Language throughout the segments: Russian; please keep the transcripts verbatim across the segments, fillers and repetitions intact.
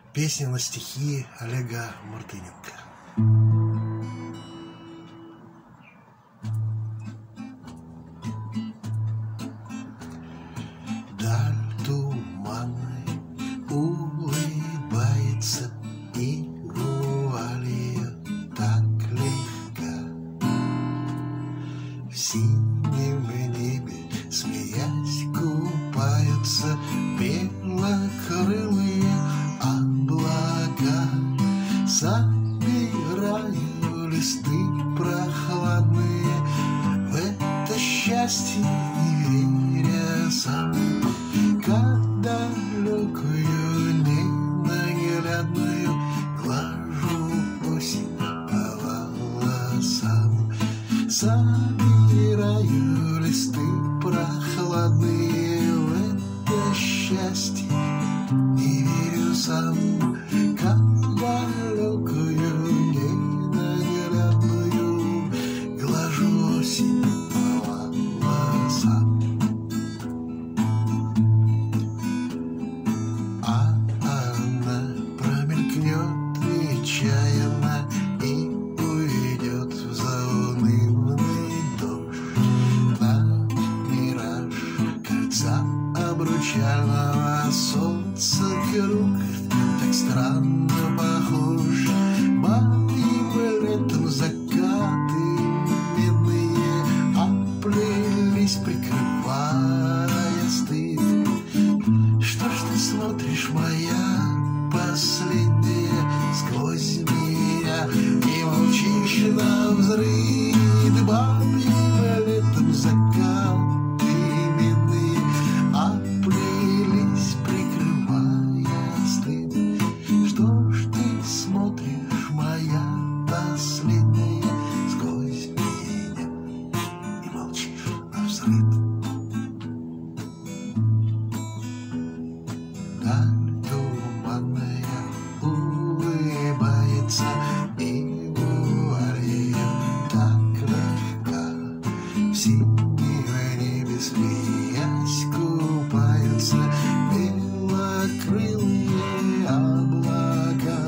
Песня на стихи Олега Мартыненко. Даль туманной улыбается, и вуаль ее так легка. В синем небе, смеясь, купаются белокрылые облака. Собираю листы прохладные, в это счастье не веря сам. Когда далекую ненаглядную глажу осень по волосам. Собираю листы прохладные, в это счастье не верю сам. Когда далекую ненаглядную глажу осень по волосам. А она промелькнет нечаянно и уйдет в заунывный дождь. На мираж кольца обручального солнца круг так странно похож. Моим летом закаты медные оплелись, прикрывая стыд. Что ж ты смотришь, моя последняя, сквозь меня, и молчишь на взрыв? Бабьим летом закаты медные оплелись, прикрывая стыд. Что ж ты смотришь, моя последняя, сквозь меня, и молчишь на взрыв? Даль туманная улыбается, и вуаль ее так легка. В синем небе, смеясь, купаются белокрылые облака.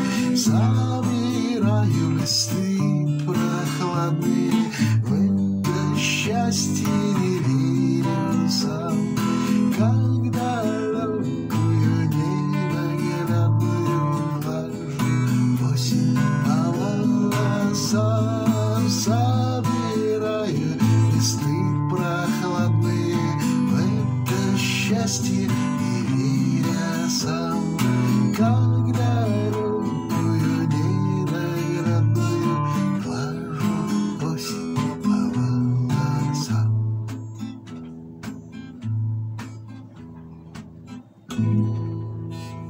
Собираю листы прохладные, в это счастье не верю сам. Когда далекую ненаглядную глажу осень по волосам. Собираю листы прохладные, в это счастье не веря сам. Когда далекую ненаглядную глажу осень по волосам.